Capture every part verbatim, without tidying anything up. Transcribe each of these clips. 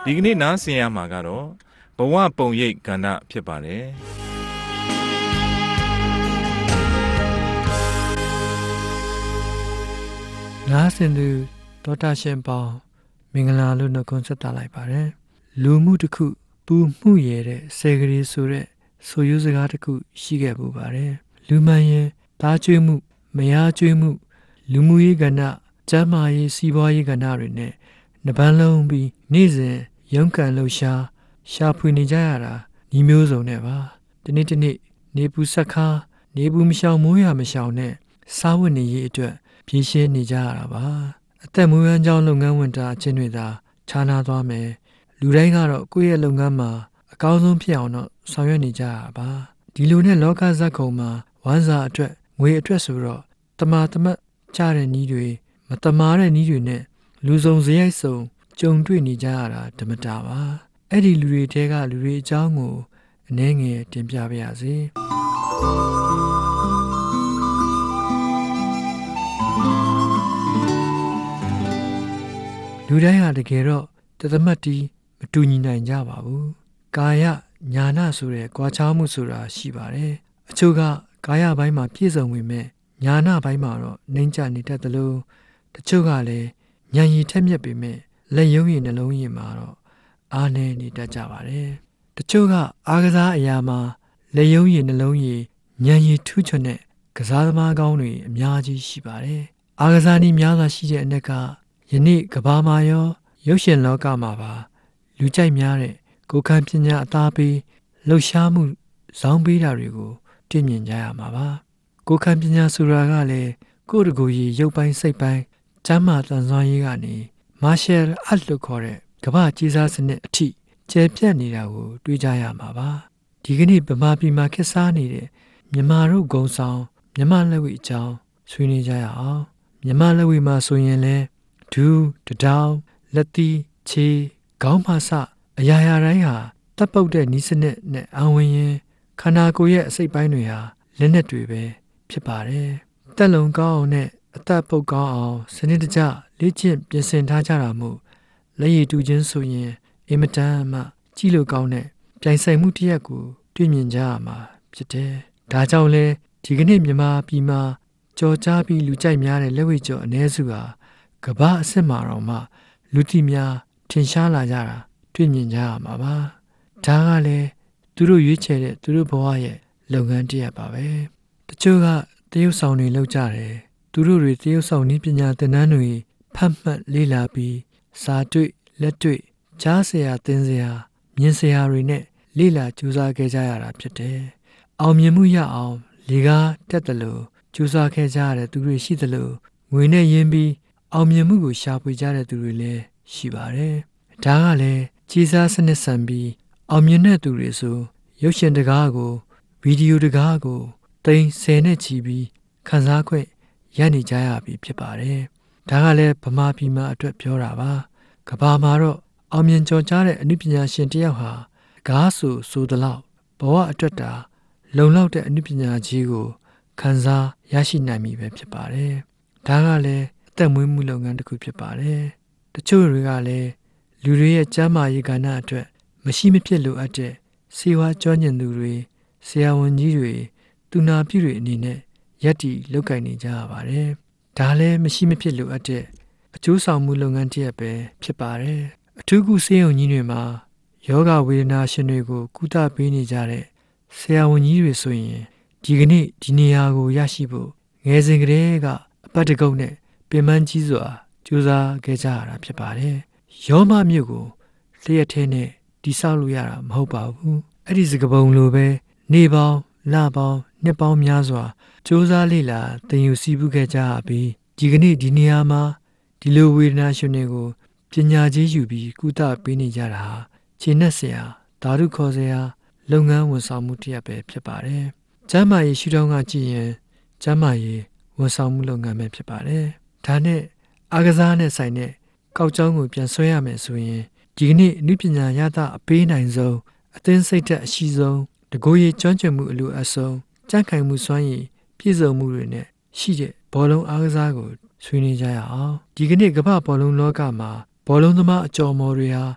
ဒီကနေ့နားဆင်ရမှာကတော့ဘဝပုံရိပ်ကဏ္ဍဖြစ်ပါတယ်နားဆင်သူဒေါက်တာရှင်ပေါင်းမင်္ဂလာလို့နှုတ်ခွန်းဆက်သလိုက်ပါတယ်လူမှုတစ်ခုပူမှုရတဲ့ဆယ်ကလေးဆိုတဲ့ဆိုရိုးစကားတစ်ခုရှိခဲ့ပူပါတယ်လူမှန်ရင်သားကျွေးမှုမယားကျွေးမှုလူမှုရေးကဏ္ဍကျန်းမာရေးစီးပွားရေးကဏ္ဍတွေနဲ့နှစ်ပန်းလုံးပြီးနေ့စဉ်ရုန်းကန်လှုပ်ရှားရှာဖွေနေကြရတာညီမျိုးစုံနဲ့ပါဒီနေ့ဒီနေ့နေပူဆက်ခါနေပူမရှောင်မိုးရမရှောင်နဲ့စားဝတ်နေရေးအတွက်ပြေးရှင်းနေကြရတာပါအသက်မွေးဝမ်းကြောင်းလုပ်ငန်းဝန်တာအချင်းတွေသာခြားနာသွားမယ်လူတိုင်းကတော့ကိုယ့်ရဲ့လုပ်ငန်းမှာအကောင်းဆုံးဖြစ်အောင်တော့ဆောင်ရွက်နေကြရပါဒီလိုနဲ့လောကဇက်ကုံမှာဝမ်းစာအတွက်ငွေအတွက်ဆိုတော့တမာတမတ်ချတဲ့နည်းတွေမတမာတဲ့နည်းတွေနဲ့လူစုံစရိုက်စုံကြုံတွေ့နေကြရတာဓမ္မတာပါအဲ့ဒီလူတွေတဲကလူတွေအကြောင်းကိုအနည်းငယ်တင်ပြပါရစေလူတိုင်းဟာတကယ်တော့တသမတ်တီးမတူညီနိုင်ကြပါဘူးကာယညာနာဆိုတဲ့ကြွားချောင်းမှုဆိုတာရှိပါတယ်အချို့ကကာယဘိုင်းမှာပြည့်စုံဝင်မဲ့ညာနာဘိုင်းမှာတော့နှိမ့်ချနေတတ်တယ်လို့တချို့ကလည်းဉာဏ်ရည်ထက်မြက်ပေမဲ့လက်ယုံရည်နှလုံးရည်မှာတော့အားနည်းနေတတ်ကြပါတယ်တချို့ကအားကစားအရာမှာလက်ယုံရည်နှလုံးရည်ဉာဏ်ရည်ထူးချွန်တဲ့ကစားသမားကောင်းတွေအများကြီးရှိပါတယ်အားကစားနည်းများစွာရှိတဲ့အနက်ကယနေ့ကမ္ဘာမှာရောရုပ်ရှင်လောကမှာပါလူကြိုက်များတဲ့ကိုယ်ခံပညာအသားပေးလှုပ်ရှားမှုဇောင်းပေးတာတွေကိုတွေ့မြင်ကြရမှာပါကိုယ်ခံပညာဆိုတာကလည်းကိုယ့်တကူကြီးရုပ်ပိုင်းစိတ်ပိုင်းကျမ်းမာတန်ဆွမ်းရေးကနေ martial art လို့ခေါ်တဲ့ကမ္ဘာကြီးစားစနစ်အထိကျယ်ပြန့်နေတာကိုတွေ့ကြရမှာပါဒီကနေ့ဗမာပြည်မှာခေတ်စားနေတဲ့မြန်မာတို့ဂုံဆောင်မြန်မာလက်ဝိအကြောင်းဆွေးနွေးကြရအောင်မြန်မာလက်ဝိမှာဆိုရင်လဲဒူးတဒေါင်းလက်သီးခြေခေါင်းမဆအရာရာတိုင်းဟာတပ်ပုတ်တဲ့နီးစနစ်နဲ့အဝင်ရင်ခန္ဓာကိုယ်ရဲ့အစိတ်ပိုင်းတွေဟာလက်နက်တွေပဲဖြစ်ပါတယ်တက်လုံကောင်းအောင်နဲ့အသက်ပုတ်ကောင်းအောင်စနစ်တကျလေ့ကျင့်ပြင်ဆင်ထားကြတာမို့လက်ရည်တူချင်းဆိုရင်အင်မတန်မှကြည့်လို့ကောင်းတဲ့ပြိုင်ဆိုင်မှုတစ်ရပ်ကိုတွေ့မြင်ကြရမှာဖြစ်တယ်ဒါကြောင့်လဲဒီကနေ့မြန်မာပြည်မှာကြော်ကြားပြီးလူကြိုက်များတဲ့လက်ဝိကျော်အ ਨੇ စုဟာကမ္ဘာအဆင့်မှာတော့မှလူတိများထင်ရှားလာကြတာတွေ့မြင်ကြရမှာပါဒါကလည်းသူတို့ရွေးချယ်တဲ့သူတို့ဘဝရဲ့လုပ်ငန်းတစ်ရပ်ပါပဲတချို့ကတရုပ်ဆောင်တွေလုပ်ကြတယ်သူတို့တွေတရုပ်ဆောင်နည်းပညာသင်တန်းတွေဖတ်မှတ်လေ့လာပြီးစာတွေ့လက်တွေ့ကြားစရာသင်စရာမြင်စရာတွေနဲ့လေ့လာကြိုးစားခဲ့ကြရတာဖြစ်တယ်အောင်မြင်မှုရအောင်လေကားတက်တယ်လို့ကြိုးစားခဲ့ကြရတဲ့သူတွေရှိတယ်လို့ငွေနဲ့ရင်းပြီးအောင်မြင်မှုကိုရှာဖွေကြတဲ့သူတွေလည်းရှိပါတယ်ဒါကလည်းကြီးစားစနစ်ဆန်ပြီးအောင်မြင်တဲ့သူတွေဆိုရုပ်ရှင်တကားကိုဗီဒီယိုတကားကိုသိန်းဆယ်နဲ့ချီပြီးခန်းစားခွင့်ရနေကြရပြီဖြစ်ပါတယ်ဒါကလည်းဗမာပြည်မှာအတွက်ပြောတာပါကဘာမှာတော့အောင်မြင်ကျော်ကြားတဲ့အနုပညာရှင်တယောက်ဟာကားဆိုဆိုသလောက်ဘဝအတွက်တာလုံလောက်တဲ့အနုပညာကြီးကိုခန်းစားရရှိနိုင်ပြီပဲဖြစ်ပါတယ်ဒါကလည်းအသက်မွေးမှုလုပ်ငန်းတစ်ခုဖြစ်ပါတယ်တချို့တွေကလည်းလူတွေရဲ့ကျန်းမာရေးကဏ္ဍအတွက်မရှိမဖြစ်လိုအပ်တဲ့စေဝါကျွမ်းကျင်သူတွေဆရာဝန်ကြီးတွေသူနာပြုတွေအနေနဲ့ယက်တီလုပ်ကိုင်နေကြရပါတယ်ဒါလည်းမရှိမဖြစ်လိုအပ်တဲ့အကျိုးဆောင်မှုလုပ်ငန်းတစ်ရပ်ပဲဖြစ်ပါတယ်အထူးကုဆေးရုံကြီးတွေမှာယောဂဝေဒနာရှင်တွေကိုကုသပေးနေကြတဲ့ဆရာဝန်ကြီးတွေဆိုရင်ဒီကနေ့ဒီနေရာကိုရရှိဖို့ငယ်စဉ်ကတည်းကအပတ်တကုတ်နဲ့ပင်ပန်းကြီးစွာကြိုးစားခဲ့ကြရတာဖြစ်ပါတယ်ယောမမြို့ကိုလျှက်ထဲနဲ့တိဆောက်လို့ရတာမဟုတ်ပါဘူးအဲ့ဒီစကပုံလိုပဲနေပေါင်းလပေါင်းနှစ်ပေါင်းများစွာစူးစမ်းလေ့လာသင်ယူစီးပူးခဲ့ကြပြီးဒီကနေ့ဒီနေရာမှာဒီလိုဝေဒနာရှင်တွေကိုပညာကြီးယူပြီးကုသပေးနေကြတာဟာခြေနဲ့ဆရာဓာတုခေါ်စရာလုပ်ငန်းဝန်ဆောင်မှုတစ်ရပ်ပဲဖြစ်ပါတယ်။ကျမ်းမာရေးရှုထောင့်ကကြည့်ရင်ကျမ်းမာရေးဝန်ဆောင်မှုလုပ်ငန်းပဲဖြစ်ပါတယ်။ဒါနဲ့အားကစားနဲ့ဆိုင်တဲ့ကောက်ကြောင်းကိုပြန်ဆွဲရမယ်ဆိုရင်ဒီကနေ့အနုပညာရတာအပေးနိုင်ဆုံးအသင်းစိတ်ဓာတ်အရှိဆုံးတကိုယ်ရည်ကျွမ်းကျင်မှုအလိုအပ်ဆုံးကြံ့ခိုင်မှုစွမ်းရည်ပြည့်စုံမှုတွေနဲ့ရှိတဲ့ဘောလုံးအားကစားကိုဆွေးနွေးကြရအောင်ဒီကနေ့ကမ္ဘာဘောလုံးလောကမှာဘောလုံးသမားအကျော်မော်တွေဟာ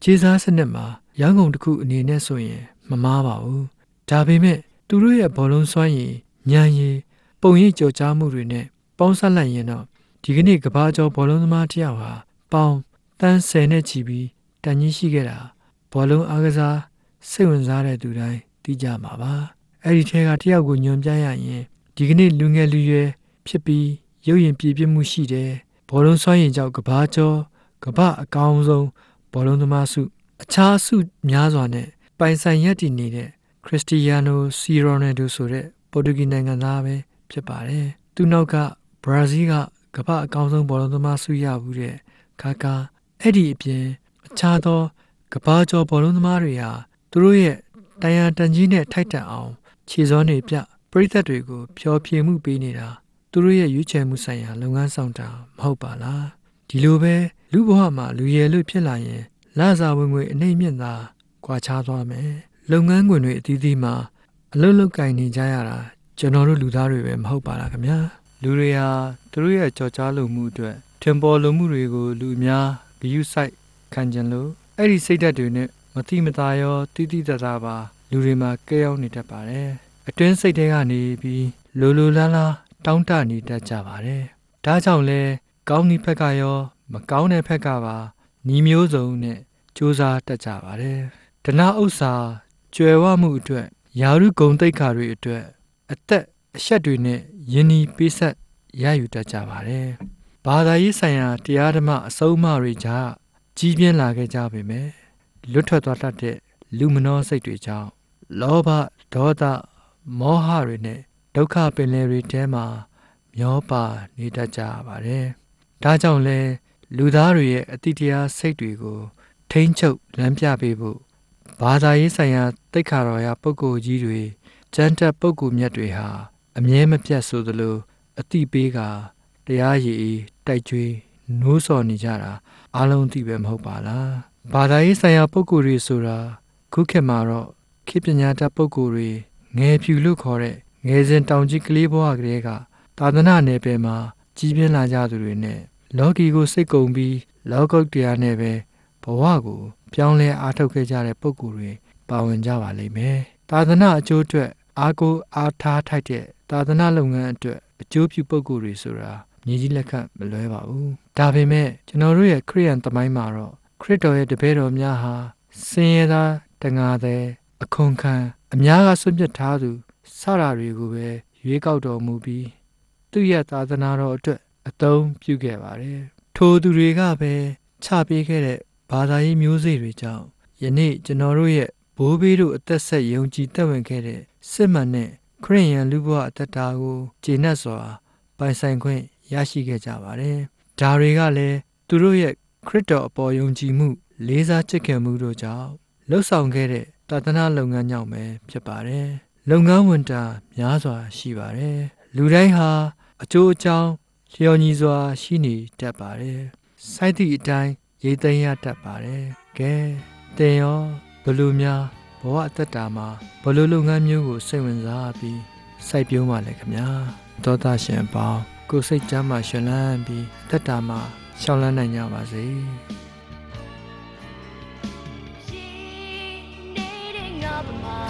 ခြေစားစနစ်မှာရောင်းကုန်တစ်ခုအနေနဲ့ဆိုရင်မမားပါဘူးဒါပေမဲ့သူတို့ရဲ့ဘောလုံးစွမ်းရည်ဉာဏ်ရည်ပုံရိပ်ကြော်ကြားမှုတွေနဲ့ပေါင်းစပ်လိုက်ရင်တော့ဒီကနေ့ကမ္ဘာကျော်ဘောလုံးသမားတစ်ယောက်ဟာပေါင်တန်းဆယ်နဲ့ချီပြီးတန်ကြီးရှိခဲ့တာဘောလုံးအားကစားစိတ်ဝင်စားတဲ့သူတိုင်းသိကြမှာပါအဲ့ဒီထဲကတစ်ယောက်ကိုညွှန်ပြရရင်ဒီကနေ့လူငယ်လူရွယ်ဖြစ်ပြီးရုပ်ရင်ပြည့်ပြည့်မှုရှိတယ်ဘောလုံးစွမ်းရည်ကြောင့်ကမ္ဘာကျော်ကမ္ဘာအကောင်းဆုံးဘောလုံးသမားစုအခြားစုများစွာနဲ့ပိုင်ဆိုင်ရည်တည်နေတဲ့ခရစ္စတီယာနိုစီရိုနယ်ဒိုဆိုတဲ့ပေါ်တူဂီနိုင်ငံသားပဲဖြစ်ပါတယ်သူနောက်ကဘရာဇီးကကမ္ဘာအကောင်းဆုံးဘောလုံးသမားစုရဘူးတဲ့ခါကာအဲ့ဒီအပြင်အခြားသောကမ္ဘာကျော်ဘောလုံးသမားတွေဟာသူတို့ရဲ့တန်ရာတန်ကြီးနဲ့ထိုက်တန်အောင်ခြေစောနေပြပရိသတ်တွေကိုဖျော်ဖြေမှုပေးနေတာသူတို့ရဲ့ရွေးချယ်မှုဆိုင်ရာလုပ်ငန်းဆောင်တာမဟုတ်ပါလားဒီလိုပဲလူဘဝမှာလူရည်လို့ဖြစ်လာရင်လစာဝင်ငွေအနှိမ့်မြင့်သာကွာခြားသွားမယ်လုပ်ငန်းခွင်တွေအသီးသီးမှာအလုပ်လုပ်ကင်နေကြရတာကျွန်တော်တို့လူသားတွေပဲမဟုတ်ပါလားခင်ဗျာလူတွေဟာသူတို့ရဲ့ကြော်ကြားလိုမှုအတွက်ထင်ပေါ်လိုမှုတွေကိုလူအများဂရုစိုက်ခံကြလို့အဲ့ဒီစိတ်ဓာတ်တွေနဲ့မတိမတာရောတိတိတသာပါလူတွေမှာကဲရောက်နေတတ်ပါတယ်အတွင်းစိတ်ထဲကနေပြီးလိုလိုလားလားတောင်းတနေတတ်ကြပါတယ်ဒါကြောင့်လဲကောင်းတဲ့ဘက်ကရောမကောင်းတဲ့ဘက်ကပါညီမျိုးစုံနဲ့စူးစမ်းတတ်ကြပါတယ်ဒနာဥစ္စာကြွယ်ဝမှုအတွက်ယာရုဂုံတိတ်ခါတွေအတွက်အသက်အဆက်တွေနဲ့ယဉ်ဤပေးဆက်ရယူတတ်ကြပါတယ်ဘာသာရေးဆိုင်ရာတရားဓမ္မအဆုံးအမတွေကြားကြီးပြင်းလာခဲ့ကြပေမဲ့လွတ်ထွက်သွားတတ်တဲ့လူမနှောစိတ်တွေကြောင့်လောဘဒေါသမောဟတွေနဲ့ဒုက္ခပင်လယ်တွေထဲမှာမျောပါနေတတ်ကြပါတယ်ဒါကြောင့်လဲလူသားတွေရဲ့အတိတရားစိတ်တွေကိုထိန်းချုပ်လမ်းပြပေးဖို့ဘာသာရေးဆိုင်ရာသိက္ခာတော်ရာပုဂ္ဂိုလ်ကြီးတွေကျမ်းတက်ပုဂ္ဂိုလ်မြတ်တွေဟာအမြဲမပြတ်ဆိုသလိုအတိပေးကတရားရည်တိုက်ကြွေးနိုးဆော်နေကြတာအားလုံးသိပဲမဟုတ်ပါလားဘာသာရေးဆိုင်ရာပုဂ္ဂိုလ်တွေဆိုတာခုခေတ်မှာတော့ခေတ်ပညာတတ်ပုဂ္ဂိုလ်တွေငယ်ဖြူလို့ခေါ်တဲ့ငယ်စဉ်တောင်ကြီးကလေးဘဝကလေးကသာသနာနယ်ပယ်မှာကြီးပြင်းလာကြသူတွေနဲ့လောကီကိုစိတ်ကုန်ပြီးလောကုတ်တရားနဲ့ပဲဘဝကိုပြောင်းလဲအားထုတ်ခဲ့ကြတဲ့ပုဂ္ဂိုလ်တွေပါဝင်ကြပါလိမ့်မယ်သာသနာအကျိုးအတွက်အားကိုးအားထားထိုက်တဲ့သာသနာလုပ်ငန်းအတွက်အကျိုးပြုပုဂ္ဂိုလ်တွေဆိုတာမြေကြီးလက်ခတ်မလွဲပါဘူးဒါပေမဲ့ကျွန်တော်တို့ရဲ့ခရိယန်သမိုင်းမှာတော့ခရစ်တော်ရဲ့တပည့်တော်များဟာစင်ရသားတငါသည်အခွန်ခံအများကဆွတ်ပြတ်ထားသူစရာတွေကိုပဲရွေးကောက်တော်မူပြီးသူ့ရဲ့သာသနာတော်အတွက်အသုံးပြုခဲ့ပါတယ်ထိုသူတွေကပဲချပေးခဲ့တဲ့ဘာသာရေးမျိုးစေ့တွေကြောင့်ယနေ့ကျွန်တော်တို့ရဲ့ဘိုးဘေးတို့အသက်ဆက်ယုံကြည်သက်ဝင်ခဲ့တဲ့စစ်မှန်တဲ့ခရစ်ယာန်လူဘဝအသက်တာကိုကျေနပ်စွာပိုင်ဆိုင်ခွင့်ရရှိခဲ့ကြပါတယ်ဒါတွေကလည်းသူတို့ရဲ့ခရစ်တော်အပေါ်ယုံကြည်မှုလေးစားချစ်ခင်မှုတို့ကြောင့်လှုပ်ဆောင်ခဲ့တဲ့သာသနာလုပ်ငန်းကြောင့်ပဲဖြစ်ပါတယ်လုပ်ငန်းဝန်တာများစွာရှိပါတယ်လူတိုင်းဟာအကျိုးအကြောင်းလျော်ညီစွာရှိနေတတ်ပါတယ်စိုက်သည့်အတိုင်းရိတ်သိမ်းရတတ်ပါတယ်ကဲတင်ရောဘလူများဘဝအသက်တာမှာဘလူလုပ်ငန်းမျိုးကိုစိတ်ဝင်စားပြီးစိုက်ပျိုးမှလည်းခင်ဗျာသောတာရှင်ပေါင်းကိုယ်စိတ်ကြမ်းမှရှင်လန်းပြီးသက်တာမှာရှောင်လန်းနိုင်ကြပါစေ She needing up my